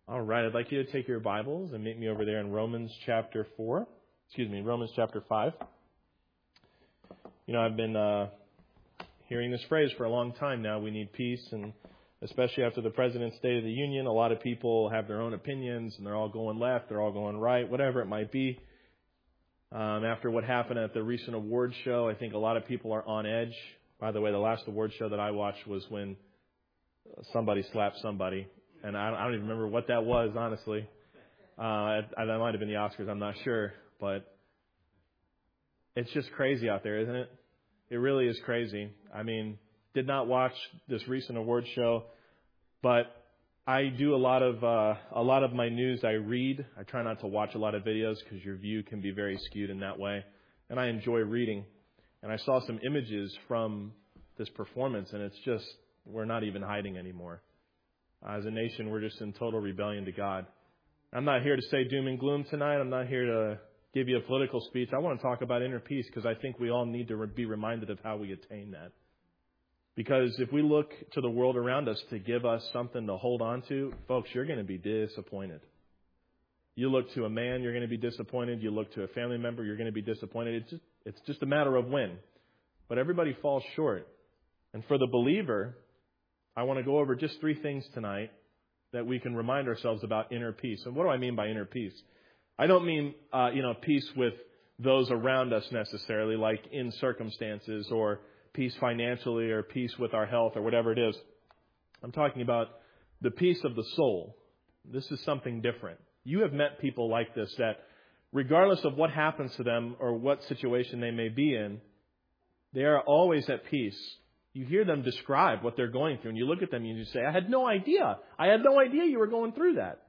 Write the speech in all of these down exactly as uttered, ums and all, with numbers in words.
All right, I'd like you to take your Bibles and meet me over there in Romans chapter four. Excuse me, Romans chapter five. You know, I've been uh, hearing this phrase for a long time now. We need peace, and especially after the President's State of the Union, a lot of people have their own opinions, and they're all going left, they're all going right, whatever it might be. Um, after what happened at the recent award show, I think a lot of people are on edge. By the way, the last award show that I watched was when somebody slapped somebody. And I don't even remember what that was, honestly. Uh, that might have been the Oscars, I'm not sure. But it's just crazy out there, isn't it? It really is crazy. I mean, did not watch this recent award show, but I do a lot of uh, a lot of my news I read. I try not to watch a lot of videos because your view can be very skewed in that way. And I enjoy reading. And I saw some images from this performance, and it's just, we're not even hiding anymore. As a nation, we're just in total rebellion to God. I'm not here to say doom and gloom tonight. I'm not here to give you a political speech. I want to talk about inner peace because I think we all need to be reminded of how we attain that. Because if we look to the world around us to give us something to hold on to, folks, you're going to be disappointed. You look to a man, you're going to be disappointed. You look to a family member, you're going to be disappointed. It's just, it's just a matter of when. But everybody falls short. And for the believer, I want to go over just three things tonight that we can remind ourselves about inner peace. And what do I mean by inner peace? I don't mean, uh, you know, peace with those around us necessarily, like in circumstances, or peace financially, or peace with our health, or whatever it is. I'm talking about the peace of the soul. This is something different. You have met people like this that, regardless of what happens to them or what situation they may be in, they are always at peace. You hear them describe what they're going through, and you look at them and you say, I had no idea. I had no idea you were going through that.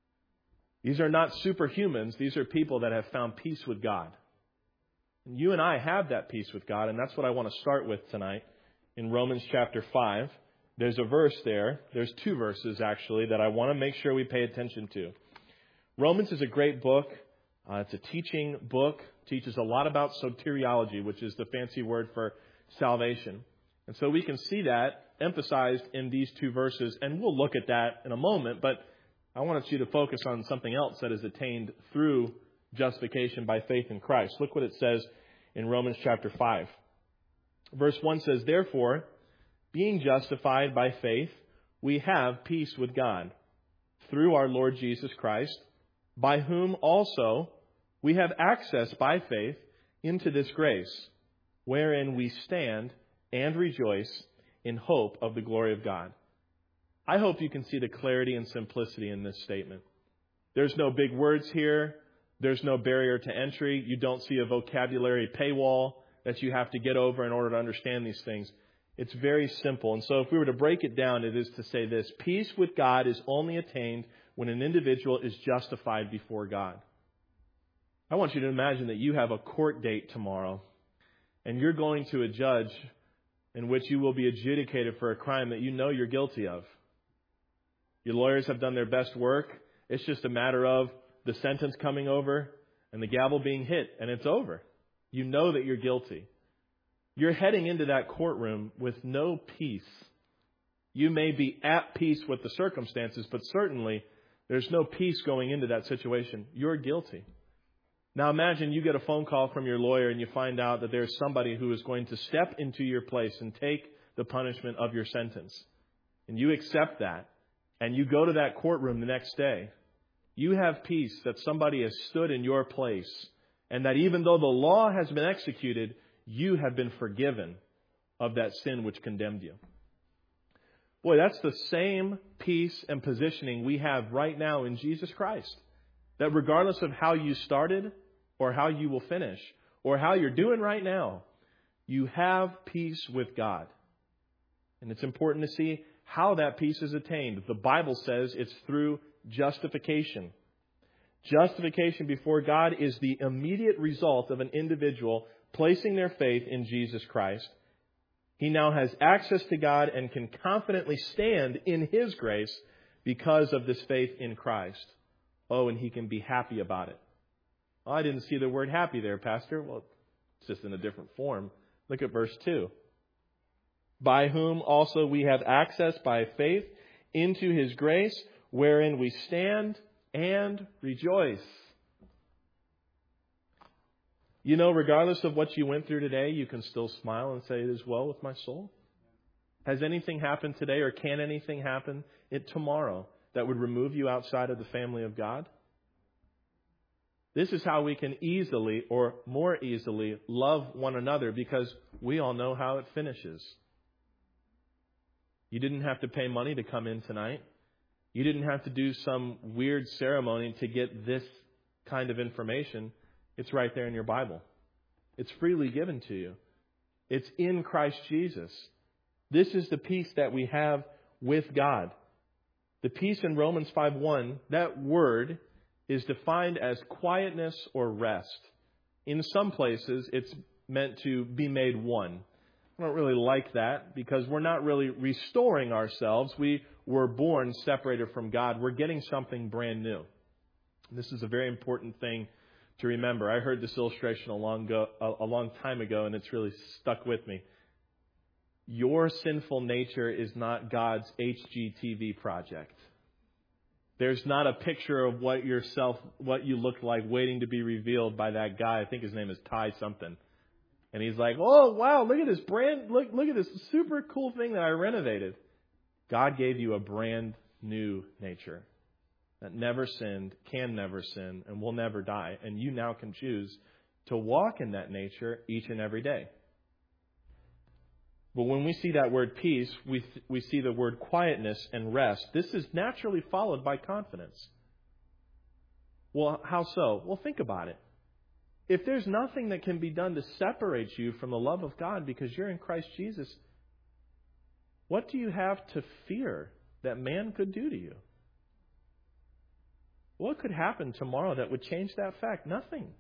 These are not superhumans. These are people that have found peace with God. And you and I have that peace with God, and that's what I want to start with tonight in Romans chapter five. There's a verse there. There's two verses, actually, that I want to make sure we pay attention to. Romans is a great book. Uh, it's a teaching book. It teaches a lot about soteriology, which is the fancy word for salvation. And so we can see that emphasized in these two verses, and we'll look at that in a moment, but I want you to focus on something else that is attained through justification by faith in Christ. Look what it says in Romans chapter five. Verse one says, Therefore, being justified by faith, we have peace with God through our Lord Jesus Christ, by whom also we have access by faith into this grace, wherein we stand and rejoice in hope of the glory of God. I hope you can see the clarity and simplicity in this statement. There's no big words here. There's no barrier to entry. You don't see a vocabulary paywall that you have to get over in order to understand these things. It's very simple. And so if we were to break it down, it is to say this: peace with God is only attained when an individual is justified before God. I want you to imagine that you have a court date tomorrow, and you're going to a judge in which you will be adjudicated for a crime that you know you're guilty of. Your lawyers have done their best work. It's just a matter of the sentence coming over and the gavel being hit, and it's over. You know that you're guilty. You're heading into that courtroom with no peace. You may be at peace with the circumstances, but certainly there's no peace going into that situation. You're guilty. Now imagine you get a phone call from your lawyer and you find out that there's somebody who is going to step into your place and take the punishment of your sentence. And you accept that. And you go to that courtroom the next day. You have peace that somebody has stood in your place. And that even though the law has been executed, you have been forgiven of that sin which condemned you. Boy, that's the same peace and positioning we have right now in Jesus Christ. That regardless of how you started or how you will finish or how you're doing right now, you have peace with God. And it's important to see how that peace is attained. The Bible says it's through justification. Justification before God is the immediate result of an individual placing their faith in Jesus Christ. He now has access to God and can confidently stand in His grace because of this faith in Christ. Oh, and he can be happy about it. Oh, I didn't see the word happy there, Pastor. Well, it's just in a different form. Look at verse two. By whom also we have access by faith into His grace, wherein we stand and rejoice. You know, regardless of what you went through today, you can still smile and say, it is well with my soul. Has anything happened today, or can anything happen it tomorrow that would remove you outside of the family of God? This is how we can easily, or more easily, love one another, because we all know how it finishes. You didn't have to pay money to come in tonight. You didn't have to do some weird ceremony to get this kind of information. It's right there in your Bible. It's freely given to you. It's in Christ Jesus. This is the peace that we have with God. The peace in Romans five one, that word is defined as quietness or rest. In some places, it's meant to be made one. I don't really like that, because we're not really restoring ourselves. We were born separated from God. We're getting something brand new. This is a very important thing to remember. I heard this illustration a long, go, a, a long time ago, and it's really stuck with me. Your sinful nature is not God's H G T V project. There's not a picture of what yourself, what you look like waiting to be revealed by that guy. I think his name is Ty something. And he's like, oh, wow, look at this brand, look, look at this super cool thing that I renovated. God gave you a brand new nature that never sinned, can never sin, and will never die. And you now can choose to walk in that nature each and every day. But when we see that word peace, we th- we see the word quietness and rest. This is naturally followed by confidence. Well, how so? Well, think about it. If there's nothing that can be done to separate you from the love of God because you're in Christ Jesus, what do you have to fear that man could do to you? What could happen tomorrow that would change that fact? Nothing.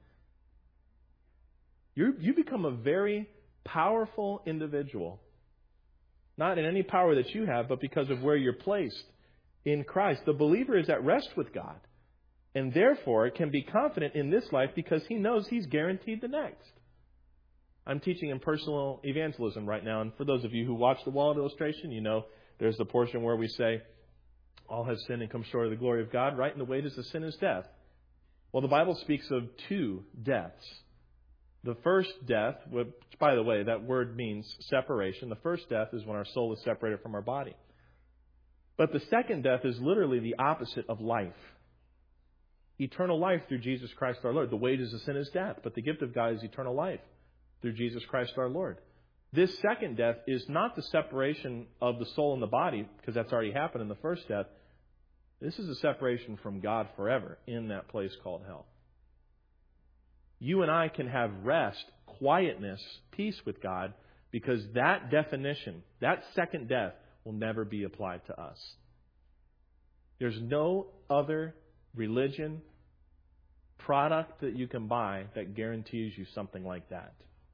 You you become a very powerful individual. Not in any power that you have, but because of where you're placed in Christ. The believer is at rest with God, and therefore can be confident in this life because he knows he's guaranteed the next. I'm teaching in personal evangelism right now, and for those of you who watch the wallet illustration, you know there's the portion where we say, all have sinned and come short of the glory of God, right? And the wages of sin is death. Well, the Bible speaks of two deaths. The first death, which, by the way, that word means separation. The first death is when our soul is separated from our body. But the second death is literally the opposite of life. Eternal life through Jesus Christ our Lord. The wages of sin is death, but the gift of God is eternal life through Jesus Christ our Lord. This second death is not the separation of the soul and the body, because that's already happened in the first death. This is a separation from God forever in that place called hell. You and I can have rest, quietness, peace with God, because that definition, that second death, will never be applied to us. There's no other religion, product that you can buy that guarantees you something like that.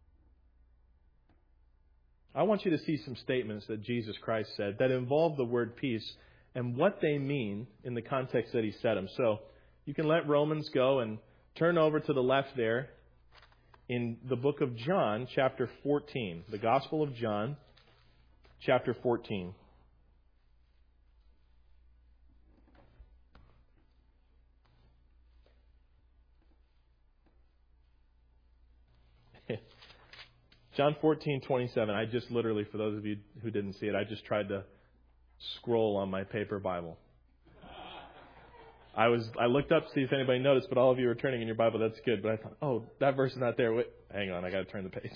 I want you to see some statements that Jesus Christ said that involve the word peace and what they mean in the context that he said them. So you can let Romans go and turn over to the left there in the book of John, chapter fourteen. The Gospel of John, chapter fourteen. John fourteen twenty-seven. I just literally, for those of you who didn't see it, I just tried to scroll on my paper Bible. I was I looked up to see if anybody noticed, but all of you are turning in your Bible. That's good. But I thought, oh, that verse is not there. Wait, hang on, I got to turn the page.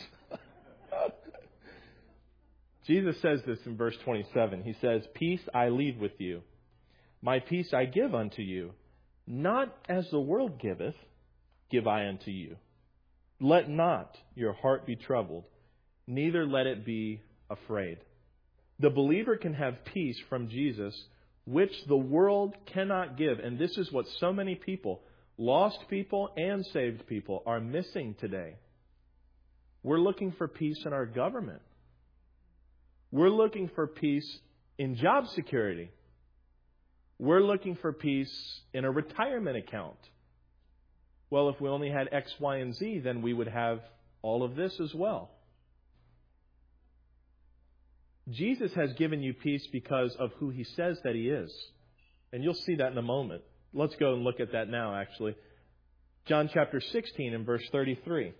Jesus says this in verse twenty-seven. He says, "Peace I leave with you. My peace I give unto you. Not as the world giveth, give I unto you. Let not your heart be troubled, neither let it be afraid." The believer can have peace from Jesus, which the world cannot give. And this is what so many people, lost people and saved people, are missing today. We're looking for peace in our government. We're looking for peace in job security. We're looking for peace in a retirement account. Well, if we only had X, Y, and Z, then we would have all of this as well. Jesus has given you peace because of who he says that he is. And you'll see that in a moment. Let's go and look at that now, actually. John chapter sixteen and verse thirty-three.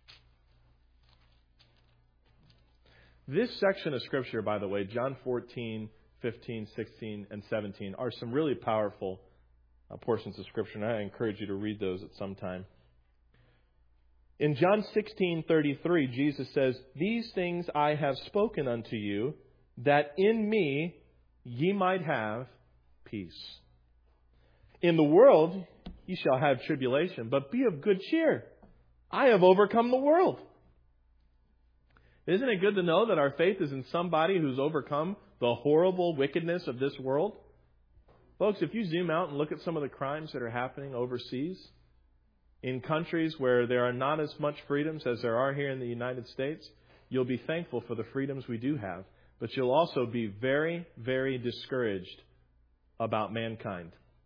This section of Scripture, by the way, John fourteen, fifteen, sixteen, and seventeen, are some really powerful uh, portions of Scripture, and I encourage you to read those at some time. In John sixteen thirty-three, Jesus says, "These things I have spoken unto you, that in me ye might have peace. In the world ye shall have tribulation, but be of good cheer. I have overcome the world." Isn't it good to know that our faith is in somebody who's overcome the horrible wickedness of this world? Folks, if you zoom out and look at some of the crimes that are happening overseas, in countries where there are not as much freedoms as there are here in the United States, you'll be thankful for the freedoms we do have. But you'll also be very, very discouraged about mankind.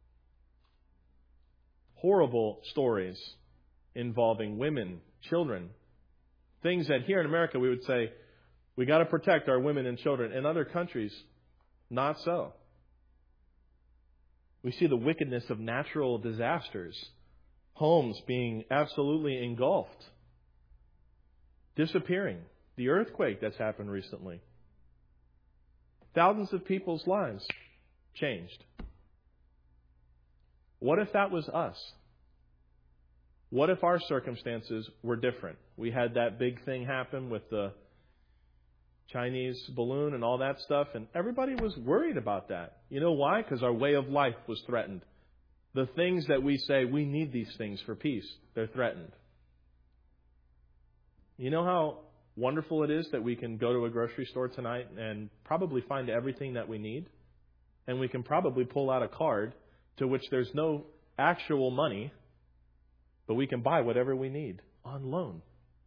Horrible stories involving women, children. Things that here in America we would say, we got to protect our women and children. In other countries, not so. We see the wickedness of natural disasters. Homes being absolutely engulfed. Disappearing. The earthquake that's happened recently. Thousands of people's lives changed. What if that was us? What if our circumstances were different? We had that big thing happen with the Chinese balloon and all that stuff, and everybody was worried about that. You know why? Because our way of life was threatened. The things that we say, we need these things for peace, they're threatened. You know how wonderful it is that we can go to a grocery store tonight and probably find everything that we need? And we can probably pull out a card to which there's no actual money, but we can buy whatever we need on loan.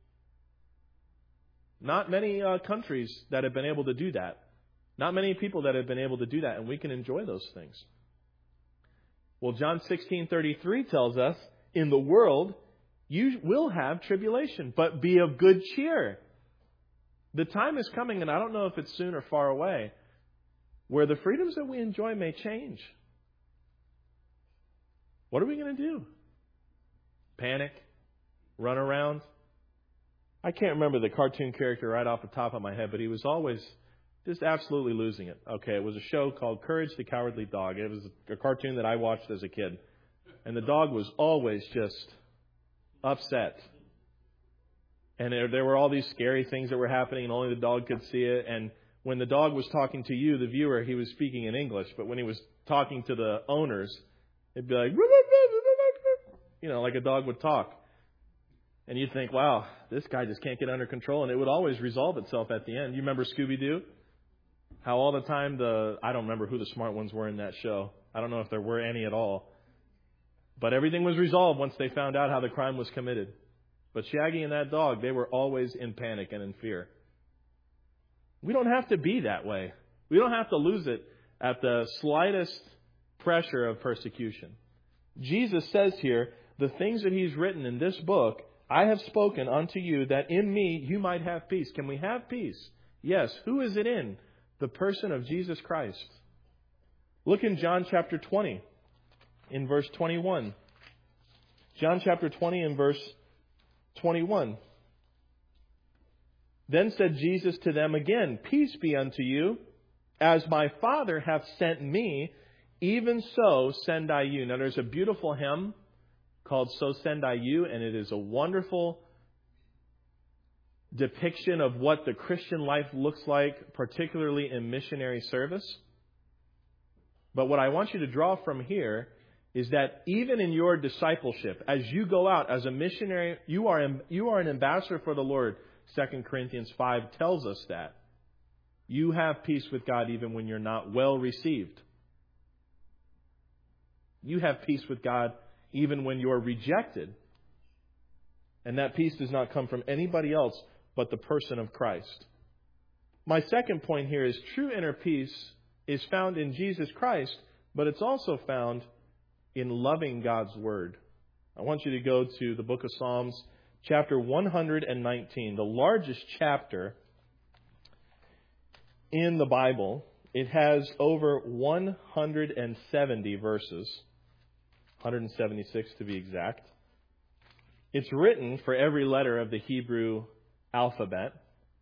Not many uh, countries that have been able to do that. Not many people that have been able to do that, and we can enjoy those things. Well, John sixteen thirty-three tells us, in the world you will have tribulation, but be of good cheer. The time is coming, and I don't know if it's soon or far away, where the freedoms that we enjoy may change. What are we going to do? Panic? Run around? I can't remember the cartoon character right off the top of my head, but he was always just absolutely losing it. Okay, it was a show called Courage the Cowardly Dog. It was a cartoon that I watched as a kid. And the dog was always just upset. And there, there were all these scary things that were happening, and only the dog could see it. And when the dog was talking to you, the viewer, he was speaking in English. But when he was talking to the owners, it'd be like, you know, like a dog would talk. And you'd think, wow, this guy just can't get under control. And it would always resolve itself at the end. You remember Scooby-Doo? How all the time the, I don't remember who the smart ones were in that show. I don't know if there were any at all. But everything was resolved once they found out how the crime was committed. But Shaggy and that dog, they were always in panic and in fear. We don't have to be that way. We don't have to lose it at the slightest pressure of persecution. Jesus says here, the things that He's written in this book, I have spoken unto you, that in me you might have peace. Can we have peace? Yes. Who is it in? The person of Jesus Christ. Look in John chapter twenty, in verse twenty-one. John chapter twenty and verse twenty-one. Then said Jesus to them again, peace be unto you. As my Father hath sent me, even so send I you. Now there's a beautiful hymn called So Send I You, and it is a wonderful depiction of what the Christian life looks like, particularly in missionary service. But what I want you to draw from here is that even in your discipleship, as you go out as a missionary, you are, you are an ambassador for the Lord. Second Corinthians five tells us that. You have peace with God even when you're not well received. You have peace with God even when you're rejected. And that peace does not come from anybody else but the person of Christ. My second point here is true inner peace is found in Jesus Christ, but it's also found in loving God's Word. I want you to go to the book of Psalms, chapter one hundred nineteen, the largest chapter in the Bible. It has over one hundred seventy verses, one hundred seventy-six to be exact. It's written for every letter of the Hebrew alphabet.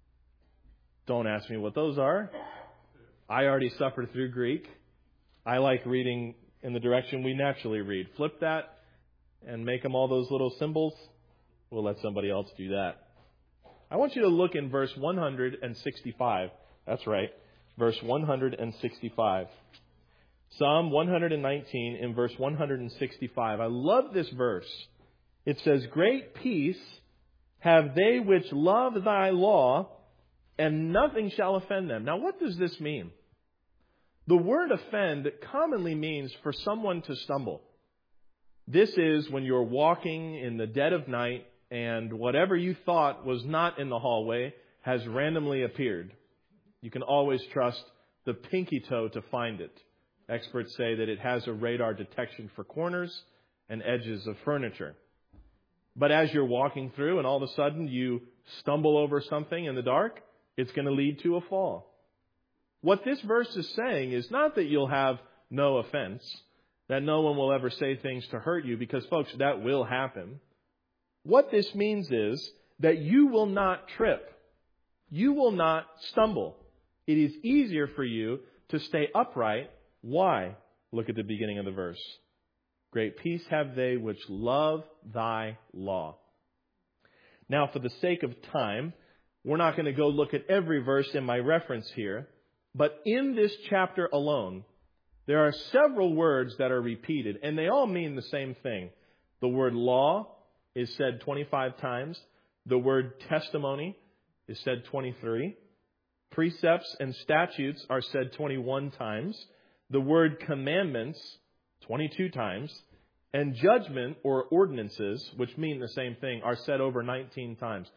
Don't ask me what those are. I already suffered through Greek. I like reading in the direction we naturally read. Flip that and make them all those little symbols. We'll let somebody else do that. I want you to look in verse one hundred sixty-five. That's right. Verse one hundred sixty-five. Psalm one hundred nineteen in verse one hundred sixty-five. I love this verse. It says, "Great peace have they which love thy law, and nothing shall offend them." Now, what does this mean? The word offend commonly means for someone to stumble. This is when you're walking in the dead of night and whatever you thought was not in the hallway has randomly appeared. You can always trust the pinky toe to find it. Experts say that it has a radar detection for corners and edges of furniture. But as you're walking through and all of a sudden you stumble over something in the dark, it's going to lead to a fall. What this verse is saying is not that you'll have no offense, that no one will ever say things to hurt you, because, folks, that will happen. What this means is that you will not trip. You will not stumble. It is easier for you to stay upright. Why? Look at the beginning of the verse. "Great peace have they which love thy law." Now, for the sake of time, we're not going to go look at every verse in my reference here. But in this chapter alone, there are several words that are repeated, and they all mean the same thing. The word law is said twenty-five times. The word testimony is said twenty-three. Precepts and statutes are said twenty-one times. The word commandments, twenty-two times. And judgment or ordinances, which mean the same thing, are said over nineteen times.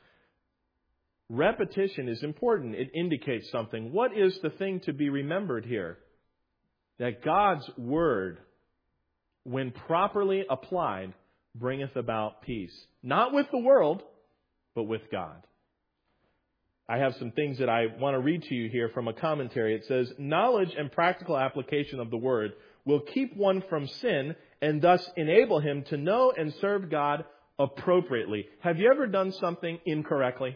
Repetition is important. It indicates something. What is the thing to be remembered here? That God's word, when properly applied, bringeth about peace. Not with the world, but with God. I have some things that I want to read to you here from a commentary. It says, "Knowledge and practical application of the word will keep one from sin and thus enable him to know and serve God appropriately." Have you ever done something incorrectly?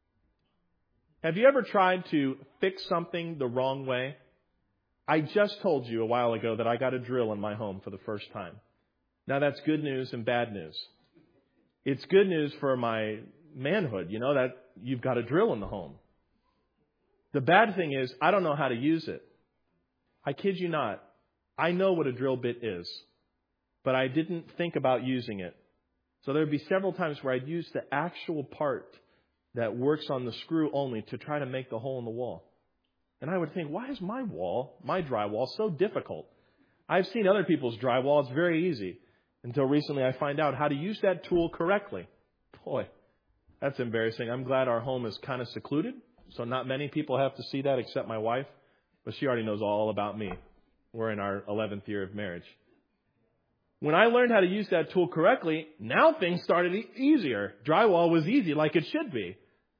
Have you ever tried to fix something the wrong way? I just told you a while ago that I got a drill in my home for the first time. Now, that's good news and bad news. It's good news for my manhood, you know, that you've got a drill in the home. The bad thing is, I don't know how to use it. I kid you not. I know what a drill bit is, but I didn't think about using it. So there would be several times where I'd use the actual part that works on the screw only to try to make the hole in the wall. And I would think, why is my wall, my drywall, so difficult? I've seen other people's drywall. It's very easy. Until recently I find out how to use that tool correctly. Boy, that's embarrassing. I'm glad our home is kind of secluded, so not many people have to see that except my wife. But she already knows all about me. We're in our eleventh year of marriage. When I learned how to use that tool correctly, now things started e- easier. Drywall was easy like it should be.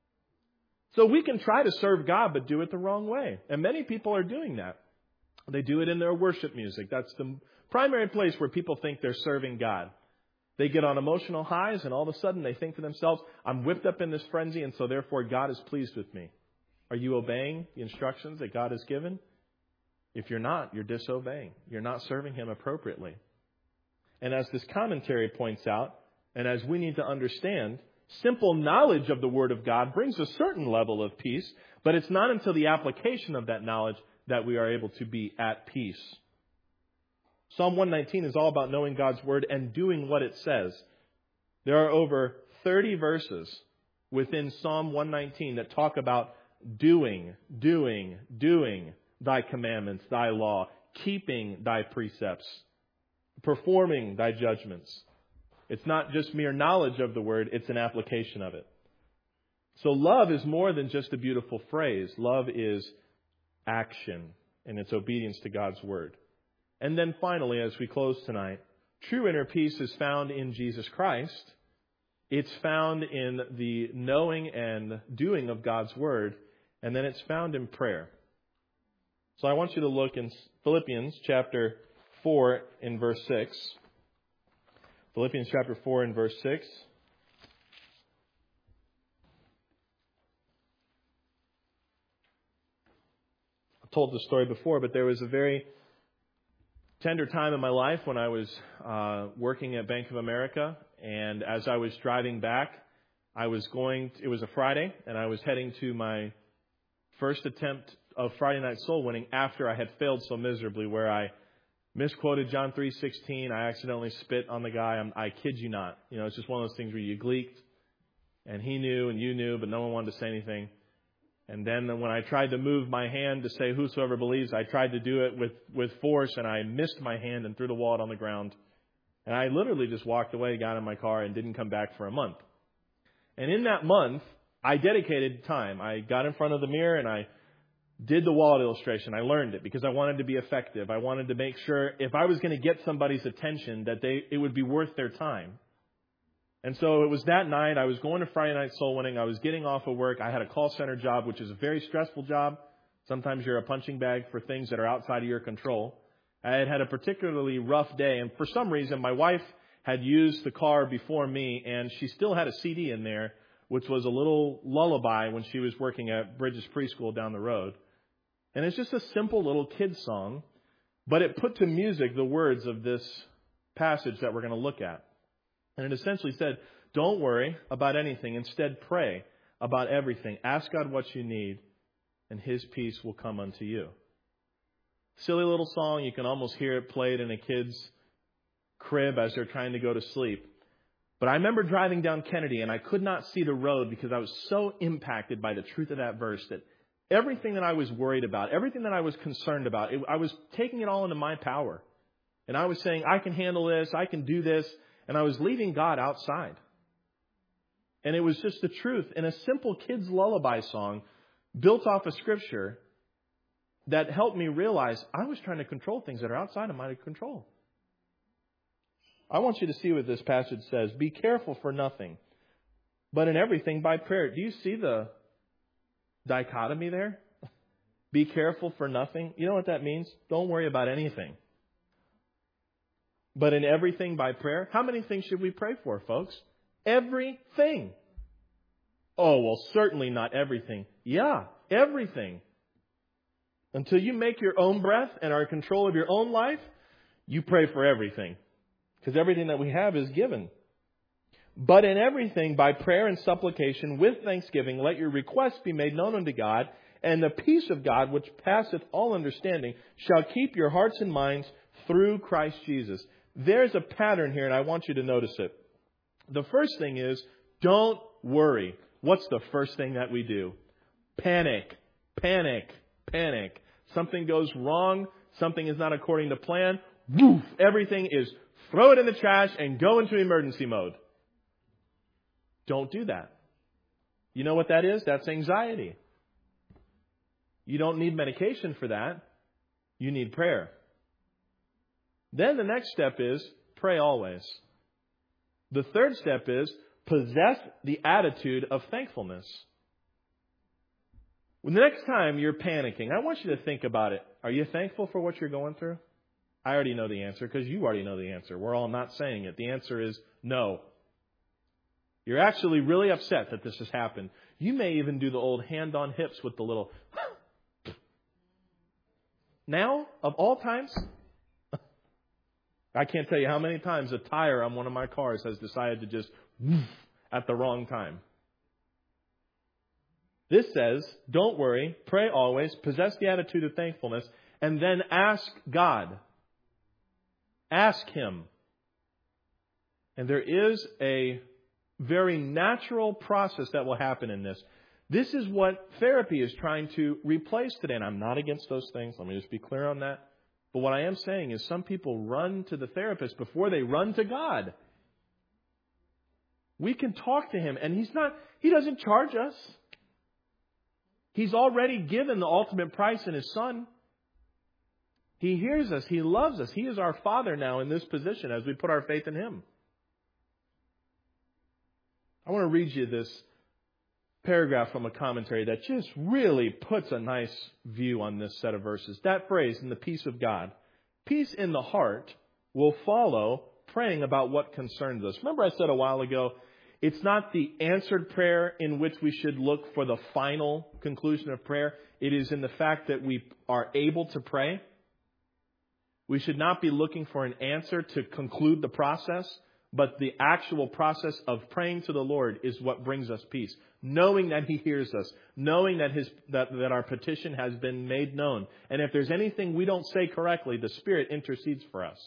So we can try to serve God, but do it the wrong way. And many people are doing that. They do it in their worship music. That's the primary place where people think they're serving God. They get on emotional highs, and all of a sudden they think to themselves, I'm whipped up in this frenzy, and so therefore God is pleased with me. Are you obeying the instructions that God has given? If you're not, you're disobeying. You're not serving Him appropriately. And as this commentary points out, and as we need to understand, simple knowledge of the Word of God brings a certain level of peace, but it's not until the application of that knowledge that we are able to be at peace. Psalm one nineteen is all about knowing God's Word and doing what it says. There are over thirty verses within Psalm one nineteen that talk about doing, doing, doing thy commandments, thy law, keeping thy precepts, performing thy judgments. It's not just mere knowledge of the Word, it's an application of it. So love is more than just a beautiful phrase. Love is action, and it's obedience to God's Word. And then finally, as we close tonight, true inner peace is found in Jesus Christ. It's found in the knowing and doing of God's Word, and then it's found in prayer. So I want you to look in Philippians chapter four in verse six. Philippians chapter four in verse six. I've told this story before, but there was a very tender time in my life when I was uh, working at Bank of America. And as I was driving back, I was going, it was a Friday, and I was heading to my first attempt of Friday night soul winning after I had failed so miserably, where I misquoted John three sixteen. I accidentally spit on the guy. I'm, I kid you not. You know, it's just one of those things where you gleeked, and he knew and you knew, but no one wanted to say anything. And then when I tried to move my hand to say whosoever believes, I tried to do it with, with force, and I missed my hand and threw the wallet on the ground. And I literally just walked away, got in my car, and didn't come back for a month. And in that month, I dedicated time. I got in front of the mirror and I did the wallet illustration. I learned it because I wanted to be effective. I wanted to make sure if I was going to get somebody's attention that they it would be worth their time. And so it was that night. I was going to Friday night soul winning. I was getting off of work. I had a call center job, which is a very stressful job. Sometimes you're a punching bag for things that are outside of your control. I had had a particularly rough day, and for some reason, my wife had used the car before me, and she still had a C D in there, which was a little lullaby when she was working at Bridges Preschool down the road. And it's just a simple little kid's song, but it put to music the words of this passage that we're going to look at. And it essentially said, don't worry about anything. Instead, pray about everything. Ask God what you need, and His peace will come unto you. Silly little song. You can almost hear it played in a kid's crib as they're trying to go to sleep. But I remember driving down Kennedy, and I could not see the road because I was so impacted by the truth of that verse that everything that I was worried about, everything that I was concerned about, it, I was taking it all into my power. And I was saying, I can handle this, I can do this. And I was leaving God outside. And it was just the truth in a simple kid's lullaby song built off of Scripture that helped me realize I was trying to control things that are outside of my control. I want you to see what this passage says. Be careful for nothing, but in everything by prayer. Do you see the dichotomy there? Be careful for nothing. You know what that means? Don't worry about anything. But in everything by prayer. How many things should we pray for, folks? Everything. Oh, well, certainly not everything. Yeah, everything. Until you make your own breath and are in control of your own life, you pray for everything. Because everything that we have is given. But in everything, by prayer and supplication, with thanksgiving, let your requests be made known unto God, and the peace of God, which passeth all understanding, shall keep your hearts and minds through Christ Jesus. There's a pattern here, and I want you to notice it. The first thing is, don't worry. What's the first thing that we do? Panic, panic, panic. Something goes wrong. Something is not according to plan. Woof! Everything is throw it in the trash and go into emergency mode. Don't do that. You know what that is? That's anxiety. You don't need medication for that. You need prayer. Then the next step is pray always. The third step is possess the attitude of thankfulness. When the next time you're panicking, I want you to think about it. Are you thankful for what you're going through? I already know the answer because you already know the answer. We're all not saying it. The answer is no. You're actually really upset that this has happened. You may even do the old hand on hips with the little now, of all times, I can't tell you how many times a tire on one of my cars has decided to just woof at the wrong time. This says, don't worry, pray always, possess the attitude of thankfulness, and then ask God. Ask Him. And there is a very natural process that will happen in this. This is what therapy is trying to replace today. And I'm not against those things. Let me just be clear on that. But what I am saying is some people run to the therapist before they run to God. We can talk to Him, and He's not, He doesn't charge us. He's already given the ultimate price in His Son. He hears us. He loves us. He is our Father now in this position as we put our faith in Him. I want to read you this paragraph from a commentary that just really puts a nice view on this set of verses. That phrase, in the peace of God, peace in the heart will follow praying about what concerns us. Remember I said a while ago, it's not the answered prayer in which we should look for the final conclusion of prayer. It is in the fact that we are able to pray. We should not be looking for an answer to conclude the process, but the actual process of praying to the Lord is what brings us peace. Knowing that He hears us, knowing that his that, that our petition has been made known. And if there's anything we don't say correctly, the Spirit intercedes for us.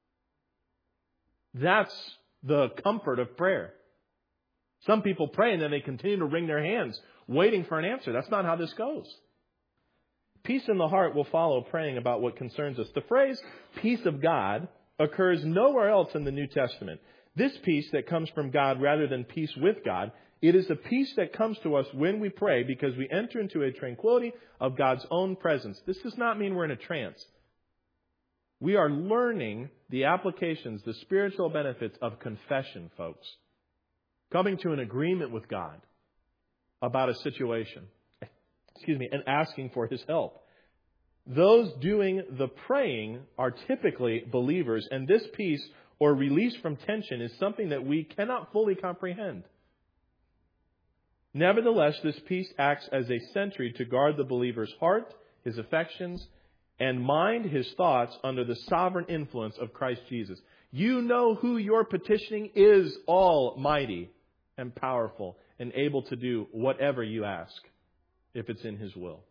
That's the comfort of prayer. Some people pray and then they continue to wring their hands, waiting for an answer. That's not how this goes. Peace in the heart will follow praying about what concerns us. The phrase, peace of God, occurs nowhere else in the New Testament. This peace that comes from God rather than peace with God, it is a peace that comes to us when we pray because we enter into a tranquility of God's own presence. This does not mean we're in a trance. We are learning the applications, the spiritual benefits of confession, folks. Coming to an agreement with God about a situation, excuse me, and asking for His help. Those doing the praying are typically believers, and this peace or release from tension is something that we cannot fully comprehend. Nevertheless, this peace acts as a sentry to guard the believer's heart, his affections, and mind, his thoughts, under the sovereign influence of Christ Jesus. You know who you're petitioning is almighty and powerful and able to do whatever you ask if it's in His will.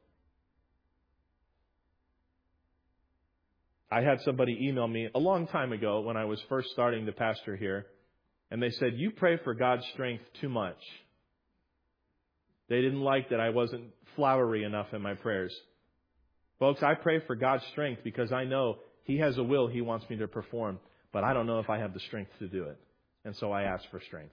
I had somebody email me a long time ago when I was first starting to pastor here, and they said, you pray for God's strength too much. They didn't like that I wasn't flowery enough in my prayers. Folks, I pray for God's strength because I know He has a will He wants me to perform, but I don't know if I have the strength to do it. And so I ask for strength.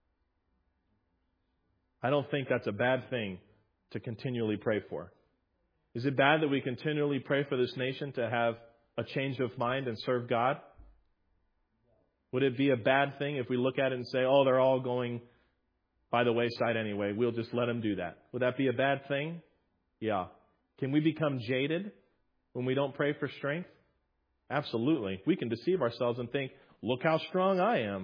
I don't think that's a bad thing to continually pray for. Is it bad that we continually pray for this nation to have a change of mind and serve God? Would it be a bad thing if we look at it and say, oh, they're all going by the wayside anyway, we'll just let them do that? Would that be a bad thing? Yeah. Can we become jaded when we don't pray for strength? Absolutely. We can deceive ourselves and think, look how strong I am.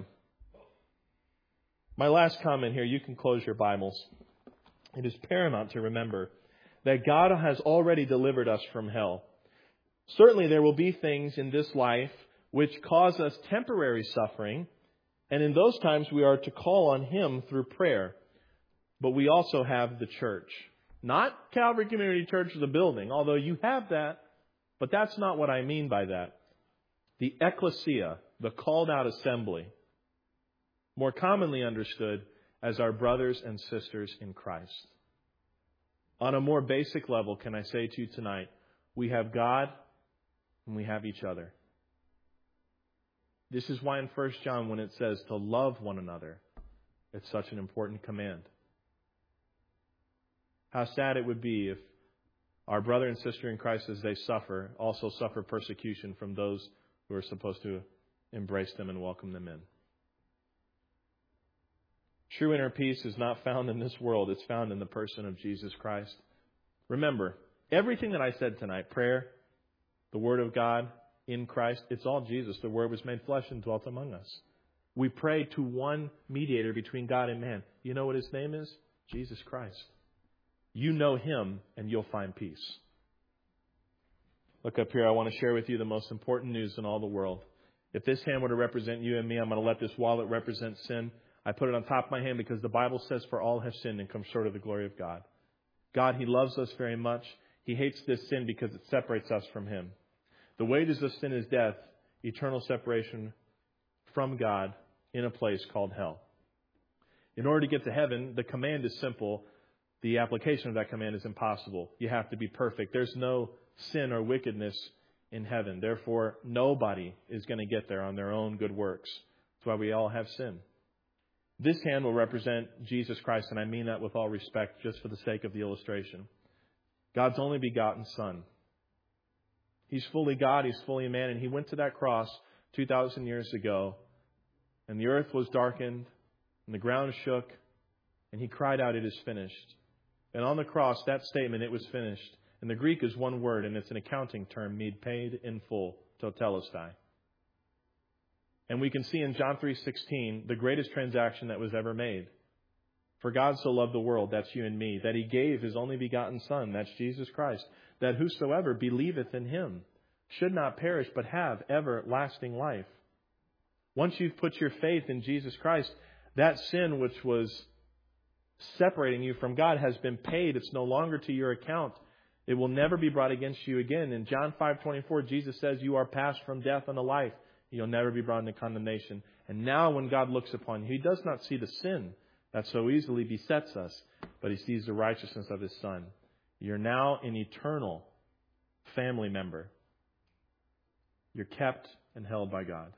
My last comment here, you can close your Bibles. It is paramount to remember that God has already delivered us from hell. Certainly there will be things in this life which cause us temporary suffering, and in those times we are to call on Him through prayer. But we also have the church. Not Calvary Community Church, the building, although you have that, but that's not what I mean by that. The ecclesia, the called out assembly, more commonly understood as our brothers and sisters in Christ. On a more basic level, can I say to you tonight, we have God and we have each other. This is why in First John, when it says to love one another, it's such an important command. How sad it would be if our brother and sister in Christ, as they suffer, also suffer persecution from those who are supposed to embrace them and welcome them in. True inner peace is not found in this world. It's found in the person of Jesus Christ. Remember, everything that I said tonight, prayer, the Word of God in Christ, it's all Jesus. The Word was made flesh and dwelt among us. We pray to one mediator between God and man. You know what His name is? Jesus Christ. You know Him and you'll find peace. Look up here. I want to share with you the most important news in all the world. If this hand were to represent you and me, I'm going to let this wallet represent sin. I put it on top of my hand because the Bible says, for all have sinned and come short of the glory of God. God, He loves us very much. He hates this sin because it separates us from Him. The wages of sin is death, eternal separation from God in a place called hell. In order to get to heaven, the command is simple. The application of that command is impossible. You have to be perfect. There's no sin or wickedness in heaven. Therefore, nobody is going to get there on their own good works. That's why we all have sin. This hand will represent Jesus Christ, and I mean that with all respect, just for the sake of the illustration. God's only begotten Son. He's fully God, He's fully man, and He went to that cross two thousand years ago, and the earth was darkened, and the ground shook, And He cried out, "It is finished." And on the cross, that statement, "it was finished," in the Greek is one word, and it's an accounting term, mean paid in full, tetelestai. And we can see in John three sixteen the greatest transaction that was ever made. For God so loved the world, that's you and me, that He gave His only begotten Son, that's Jesus Christ, that whosoever believeth in Him should not perish but have everlasting life. Once you've put your faith in Jesus Christ, that sin which was separating you from God has been paid. It's no longer to your account. It will never be brought against you again. In John five twenty-four, Jesus says, "You are passed from death unto life. You'll never be brought into condemnation." And now when God looks upon you, He does not see the sin that so easily besets us, but He sees the righteousness of His Son. You're now an eternal family member. You're kept and held by God.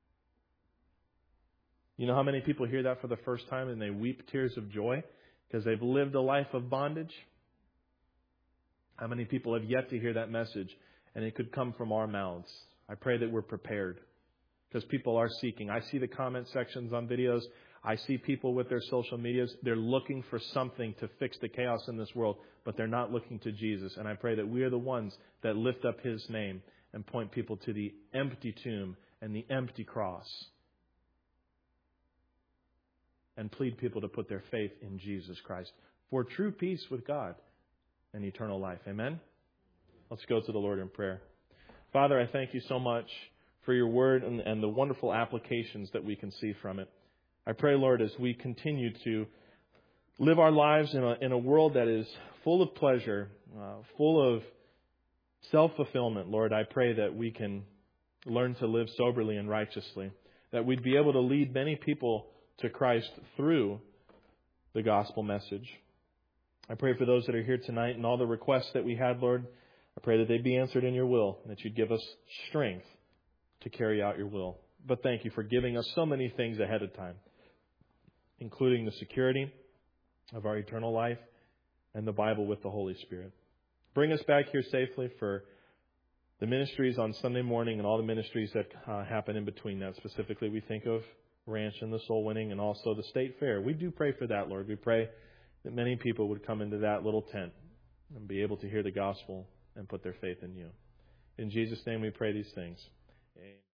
You know how many people hear that for the first time and they weep tears of joy because they've lived a life of bondage? How many people have yet to hear that message, and it could come from our mouths? I pray that we're prepared, because people are seeking. I see the comment sections on videos. I see people with their social medias. They're looking for something to fix the chaos in this world, but they're not looking to Jesus. And I pray that we are the ones that lift up His name and point people to the empty tomb and the empty cross, and plead people to put their faith in Jesus Christ for true peace with God and eternal life. Amen? Let's go to the Lord in prayer. Father, I thank You so much for Your word and, and the wonderful applications that we can see from it. I pray, Lord, as we continue to live our lives in a, in a world that is full of pleasure, uh, full of self-fulfillment, Lord, I pray that we can learn to live soberly and righteously, that we'd be able to lead many people to Christ through the gospel message. I pray for those that are here tonight and all the requests that we had, Lord. I pray that they be answered in Your will, and that You'd give us strength to carry out Your will. But thank You for giving us so many things ahead of time, including the security of our eternal life and the Bible with the Holy Spirit. Bring us back here safely for the ministries on Sunday morning and all the ministries that uh, happen in between that. Specifically, we think of Ranch and the Soul Winning and also the State Fair. We do pray for that, Lord. We pray that many people would come into that little tent and be able to hear the gospel and put their faith in You. In Jesus' name we pray these things. Amen.